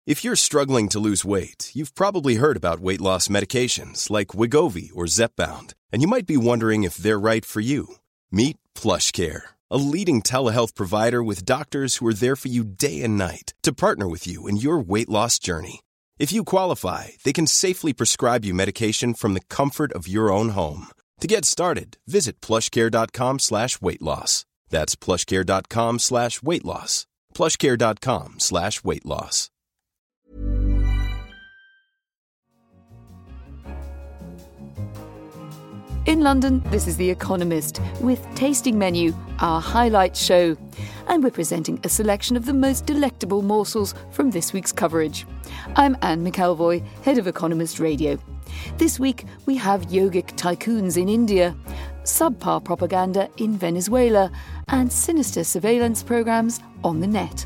If you're struggling to lose weight, you've probably heard about weight loss medications like Wegovy or Zepbound, and you might be wondering if they're right for you. Meet PlushCare, a leading telehealth provider with doctors who are there for you day and night to partner with you in your weight loss journey. If you qualify, they can safely prescribe you medication from the comfort of your own home. To get started, visit plushcare.com/weightloss. That's plushcare.com/weightloss. plushcare.com/weightloss. In London, this is The Economist with Tasting Menu, our highlight show. And we're presenting a selection of the most delectable morsels from this week's coverage. I'm Anne McElvoy, head of Economist Radio. This week, we have yogic tycoons in India, subpar propaganda in Venezuela, and sinister surveillance programmes on the net.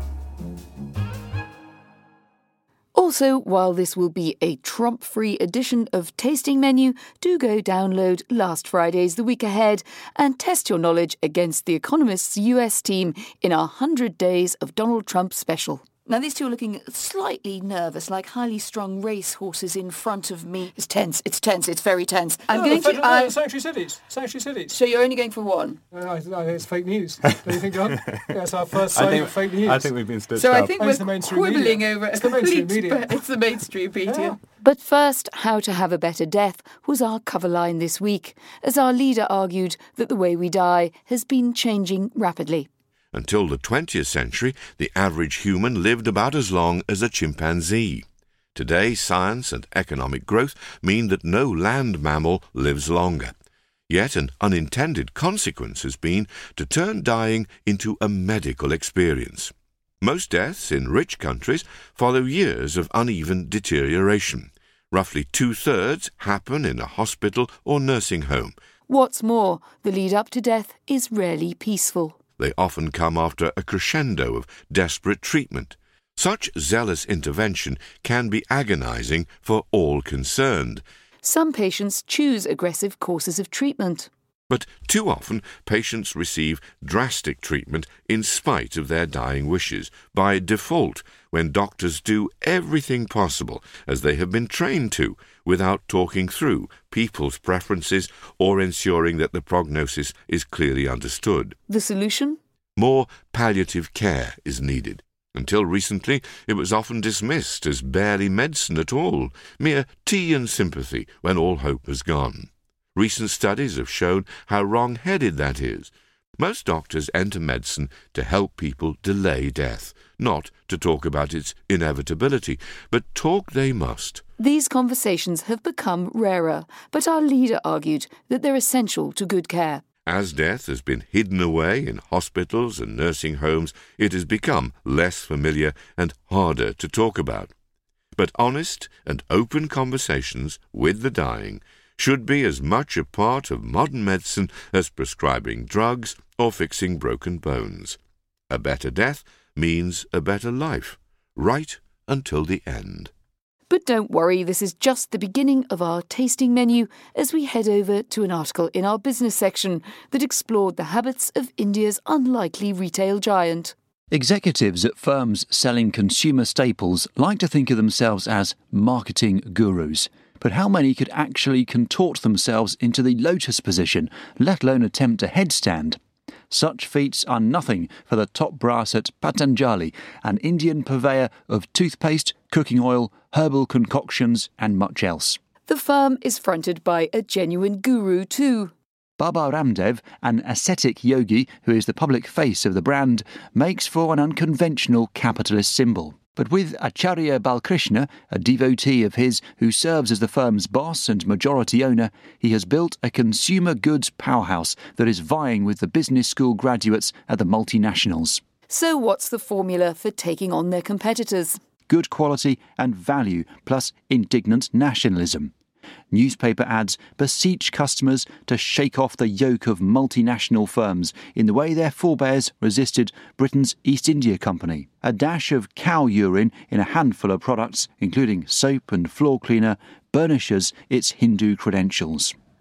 Also, while this will be a Trump-free edition of Tasting Menu, do go download last Friday's The Week Ahead and test your knowledge against The Economist's US team in our 100 Days of Donald Trump special. Now, these two are looking slightly nervous, like highly strung race horses in front of me. It's tense, it's very tense. Sanctuary cities. So you're only going for one? It's fake news. Don't you think, John? That's our first sign of fake news. I think we've been stitched up. So I think we're quibbling media. over It's the mainstream media. It's the mainstream media. Yeah. But first, how to have a better death was our cover line this week, as our leader argued that the way we die has been changing rapidly. Until the 20th century, the average human lived about as long as a chimpanzee. Today, science and economic growth mean that no land mammal lives longer. Yet an unintended consequence has been to turn dying into a medical experience. Most deaths in rich countries follow years of uneven deterioration. Roughly 2/3 happen in a hospital or nursing home. What's more, the lead up to death is rarely peaceful. They often come after a crescendo of desperate treatment. Such zealous intervention can be agonizing for all concerned. Some patients choose aggressive courses of treatment. But too often, patients receive drastic treatment in spite of their dying wishes, by default, when doctors do everything possible, as they have been trained to, without talking through people's preferences or ensuring that the prognosis is clearly understood. The solution? More palliative care is needed. Until recently, it was often dismissed as barely medicine at all, mere tea and sympathy when all hope was gone. Recent studies have shown how wrong-headed that is. Most doctors enter medicine to help people delay death, not to talk about its inevitability, but talk they must. These conversations have become rarer, but our leader argued that they're essential to good care. As death has been hidden away in hospitals and nursing homes, it has become less familiar and harder to talk about. But honest and open conversations with the dying should be as much a part of modern medicine as prescribing drugs or fixing broken bones. A better death means a better life, right until the end. But don't worry, this is just the beginning of our tasting menu as we head over to an article in our business section that explored the habits of India's unlikely retail giant. Executives at firms selling consumer staples like to think of themselves as marketing gurus. But how many could actually contort themselves into the lotus position, let alone attempt a headstand? Such feats are nothing for the top brass at Patanjali, an Indian purveyor of toothpaste, cooking oil, herbal concoctions and much else. The firm is fronted by a genuine guru too. Baba Ramdev, an ascetic yogi who is the public face of the brand, makes for an unconventional capitalist symbol. But with Acharya Balkrishna, a devotee of his who serves as the firm's boss and majority owner, he has built a consumer goods powerhouse that is vying with the business school graduates at the multinationals. So what's the formula for taking on their competitors? Good quality and value, plus indignant nationalism. Newspaper ads beseech customers to shake off the yoke of multinational firms in the way their forebears resisted Britain's East India Company. A dash of cow urine in a handful of products, including soap and floor cleaner, burnishes its Hindu credentials.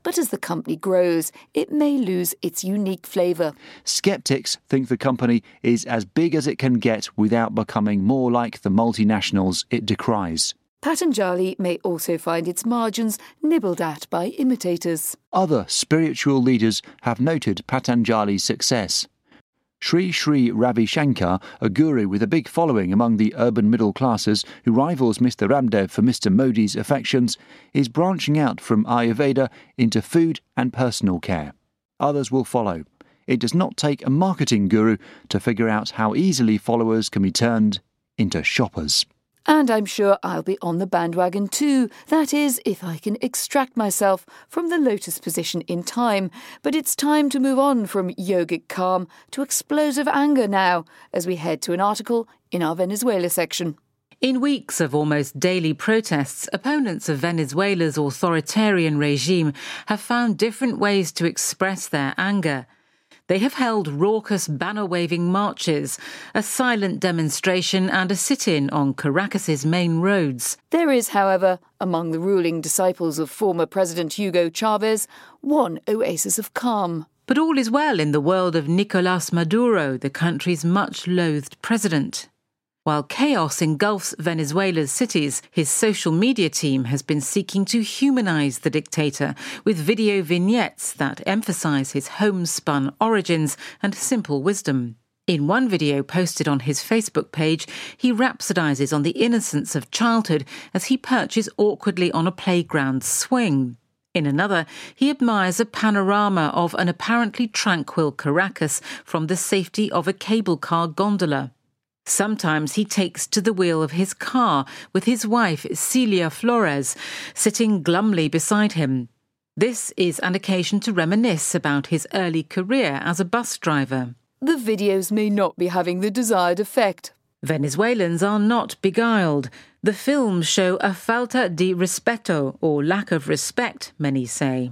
but as the company grows, it may lose its unique flavour. Skeptics think the company is as big as it can get without becoming more like the multinationals it decries. Patanjali may also find its margins nibbled at by imitators. Other spiritual leaders have noted Patanjali's success. Sri Sri Ravi Shankar, a guru with a big following among the urban middle classes who rivals Mr. Ramdev for Mr. Modi's affections, is branching out from Ayurveda into food and personal care. Others will follow. It does not take a marketing guru to figure out how easily followers can be turned into shoppers. And I'm sure I'll be on the bandwagon too. That is, if I can extract myself from the lotus position in time. But it's time to move on from yogic calm to explosive anger now, as we head to an article in our Venezuela section. In weeks of almost daily protests, opponents of Venezuela's authoritarian regime have found different ways to express their anger. They have held raucous banner-waving marches, a silent demonstration and a sit-in on Caracas's main roads. There is, however, among the ruling disciples of former President Hugo Chavez, one oasis of calm. But all is well in the world of Nicolás Maduro, the country's much-loathed president. While chaos engulfs Venezuela's cities, his social media team has been seeking to humanise the dictator with video vignettes that emphasise his homespun origins and simple wisdom. In one video posted on his Facebook page, he rhapsodises on the innocence of childhood as he perches awkwardly on a playground swing. In another, he admires a panorama of an apparently tranquil Caracas from the safety of a cable car gondola. Sometimes he takes to the wheel of his car with his wife, Celia Flores, sitting glumly beside him. This is an occasion to reminisce about his early career as a bus driver. The videos may not be having the desired effect. Venezuelans are not beguiled. The films show a falta de respeto, or lack of respect, many say.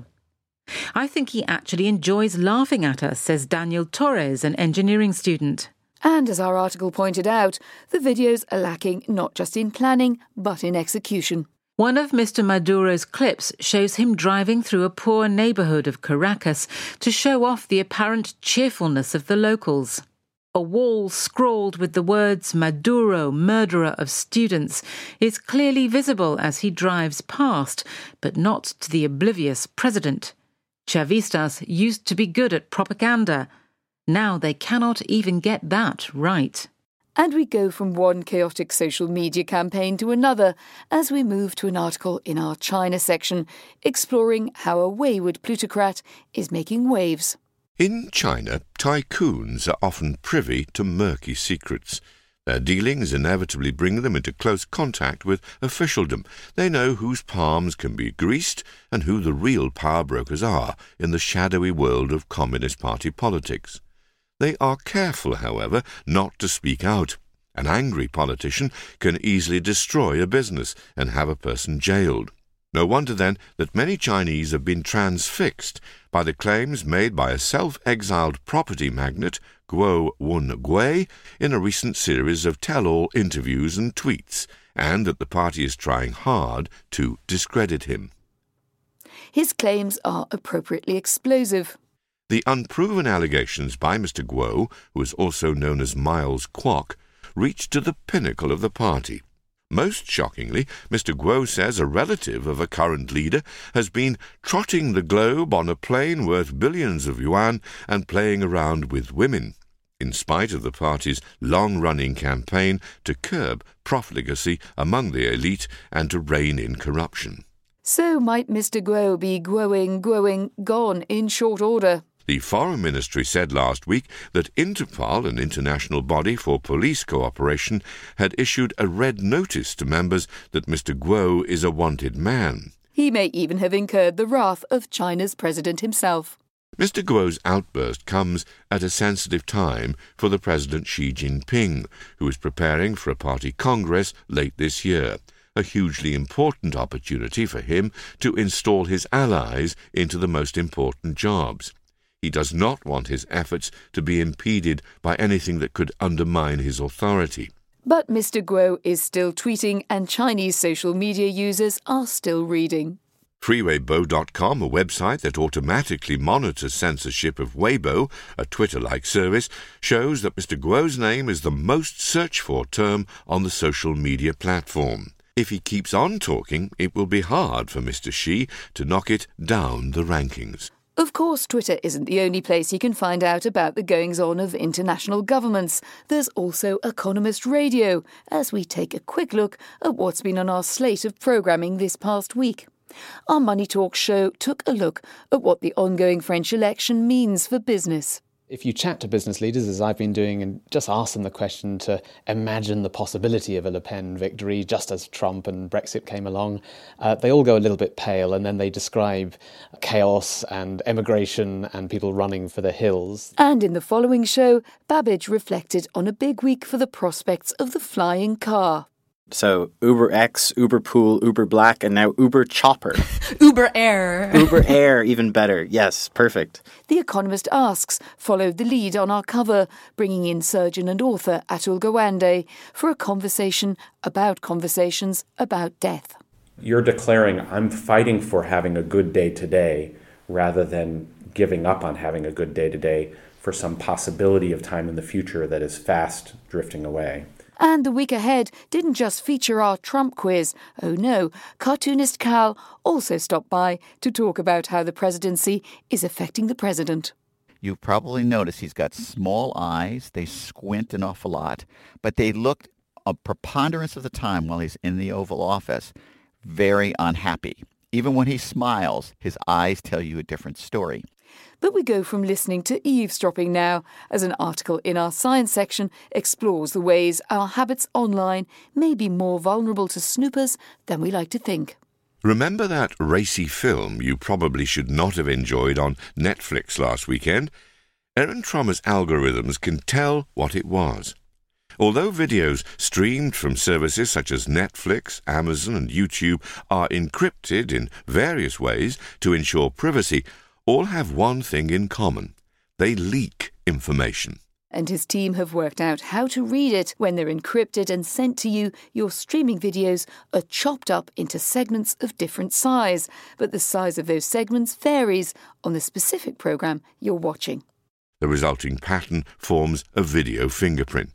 I think he actually enjoys laughing at us, says Daniel Torres, an engineering student. And as our article pointed out, the videos are lacking not just in planning, but in execution. One of Mr. Maduro's clips shows him driving through a poor neighbourhood of Caracas to show off the apparent cheerfulness of the locals. A wall scrawled with the words "Maduro, murderer of students" is clearly visible as he drives past, but not to the oblivious president. Chavistas used to be good at propaganda. Now they cannot even get that right. And we go from one chaotic social media campaign to another as we move to an article in our China section exploring how a wayward plutocrat is making waves. In China, tycoons are often privy to murky secrets. Their dealings inevitably bring them into close contact with officialdom. They know whose palms can be greased and who the real power brokers are in the shadowy world of Communist Party politics. They are careful, however, not to speak out. An angry politician can easily destroy a business and have a person jailed. No wonder, then, that many Chinese have been transfixed by the claims made by a self-exiled property magnate, Guo Wengui, in a recent series of tell-all interviews and tweets, and that the party is trying hard to discredit him. His claims are appropriately explosive. The unproven allegations by Mr. Guo, who is also known as Miles Kwok, reached to the pinnacle of the party. Most shockingly, Mr. Guo says a relative of a current leader has been trotting the globe on a plane worth billions of yuan and playing around with women, in spite of the party's long-running campaign to curb profligacy among the elite and to rein in corruption. So might Mr. Guo be growing gone in short order? The Foreign Ministry said last week that Interpol, an international body for police cooperation, had issued a red notice to members that Mr. Guo is a wanted man. He may even have incurred the wrath of China's president himself. Mr. Guo's outburst comes at a sensitive time for the President Xi Jinping, who is preparing for a party congress late this year, a hugely important opportunity for him to install his allies into the most important jobs. He does not want his efforts to be impeded by anything that could undermine his authority. But Mr. Guo is still tweeting and Chinese social media users are still reading. FreeWeibo.com, a website that automatically monitors censorship of Weibo, a Twitter-like service, shows that Mr. Guo's name is the most searched-for term on the social media platform. If he keeps on talking, it will be hard for Mr. Xi to knock it down the rankings. Of course, Twitter isn't the only place you can find out about the goings-on of international governments. There's also Economist Radio, as we take a quick look at what's been on our slate of programming this past week. Our Money Talk show took a look at what the ongoing French election means for business. If you chat to business leaders, as I've been doing, and just ask them the question to imagine the possibility of a Le Pen victory just as Trump and Brexit came along, they all go a little bit pale, and then they describe chaos and emigration and people running for the hills. And in the following show, Babbage reflected on a big week for the prospects of the flying car. So Uber X, Uber Pool, Uber Black, and now Uber Chopper. Uber Air. Uber Air, even better. Yes, perfect. The Economist Asks followed the lead on our cover, bringing in surgeon and author Atul Gawande for a conversation about conversations about death. You're declaring, I'm fighting for having a good day today, rather than giving up on having a good day today for some possibility of time in the future that is fast drifting away. And the week ahead didn't just feature our Trump quiz. Oh no, cartoonist Cal also stopped by to talk about how the presidency is affecting the president. You've probably noticed he's got small eyes. They squint an awful lot, but they look a preponderance of the time while he's in the Oval Office very unhappy. Even when he smiles, his eyes tell you a different story. But we go from listening to eavesdropping now, as an article in our science section explores the ways our habits online may be more vulnerable to snoopers than we like to think. Remember that racy film you probably should not have enjoyed on Netflix last weekend? Erin Trommer's algorithms can tell what it was. Although videos streamed from services such as Netflix, Amazon and YouTube are encrypted in various ways to ensure privacy, all have one thing in common. They leak information. And his team have worked out how to read it when they're encrypted and sent to you. Your streaming videos are chopped up into segments of different size, but the size of those segments varies on the specific program you're watching. The resulting pattern forms a video fingerprint.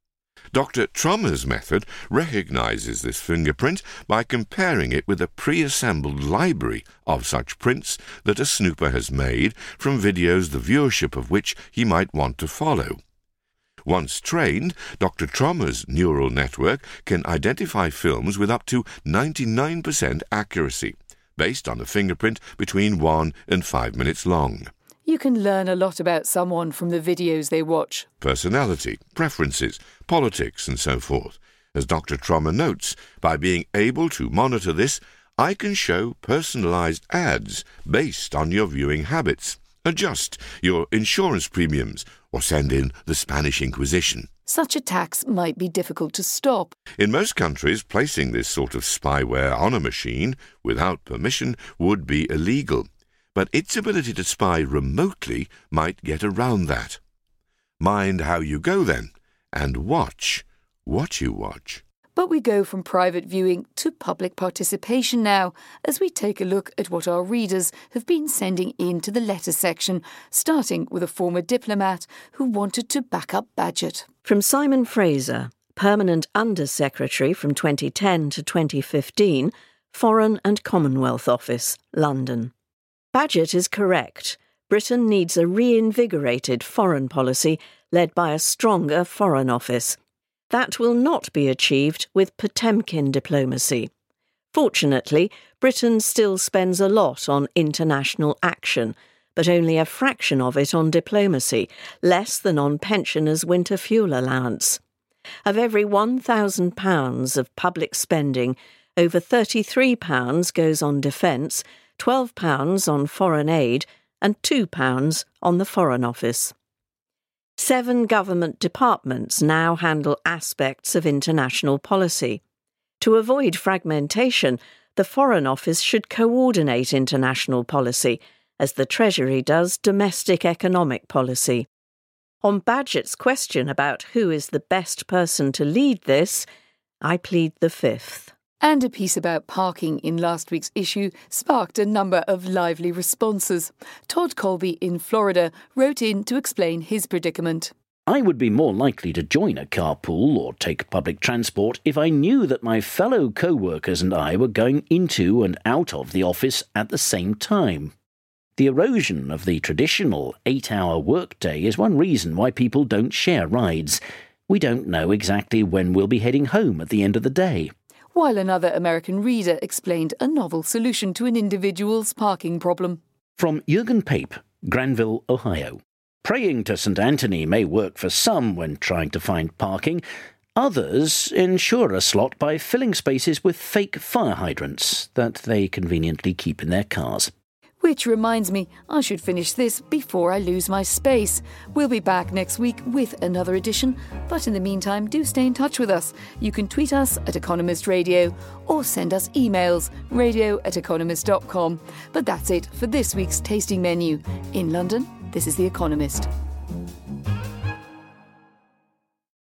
Dr. Trommer's method recognizes this fingerprint by comparing it with a pre-assembled library of such prints that a snooper has made from videos the viewership of which he might want to follow. Once trained, Dr. Trommer's neural network can identify films with up to 99% accuracy, based on a fingerprint between 1 and 5 minutes long. You can learn a lot about someone from the videos they watch. Personality, preferences, politics and so forth. As Dr. Trommer notes, by being able to monitor this, I can show personalized ads based on your viewing habits, adjust your insurance premiums, or send in the Spanish Inquisition. Such attacks might be difficult to stop. In most countries, placing this sort of spyware on a machine without permission would be illegal. But its ability to spy remotely might get around that. Mind how you go then, and watch what you watch. But we go from private viewing to public participation now, as we take a look at what our readers have been sending in to the letter section, starting with a former diplomat who wanted to back up Badgett. From Simon Fraser, Permanent Under-Secretary from 2010 to 2015, Foreign and Commonwealth Office, London. Badgett is correct. Britain needs a reinvigorated foreign policy led by a stronger Foreign Office. That will not be achieved with Potemkin diplomacy. Fortunately, Britain still spends a lot on international action, but only a fraction of it on diplomacy, less than on pensioners' winter fuel allowance. Of every £1,000 of public spending, over £33 goes on defence, £12 on foreign aid and £2 on the Foreign Office. 7 government departments now handle aspects of international policy. To avoid fragmentation, the Foreign Office should coordinate international policy, as the Treasury does domestic economic policy. On Badgett's question about who is the best person to lead this, I plead the fifth. And a piece about parking in last week's issue sparked a number of lively responses. Todd Colby in Florida wrote in to explain his predicament. I would be more likely to join a carpool or take public transport if I knew that my fellow co-workers and I were going into and out of the office at the same time. The erosion of the traditional 8-hour workday is one reason why people don't share rides. We don't know exactly when we'll be heading home at the end of the day. While another American reader explained a novel solution to an individual's parking problem. From Jürgen Pape, Granville, Ohio. Praying to St. Anthony may work for some when trying to find parking. Others ensure a slot by filling spaces with fake fire hydrants that they conveniently keep in their cars. Which reminds me, I should finish this before I lose my space. We'll be back next week with another edition, but in the meantime, do stay in touch with us. You can tweet us at Economist Radio or send us emails, radio@economist.com. But that's it for this week's tasting menu. In London, this is The Economist.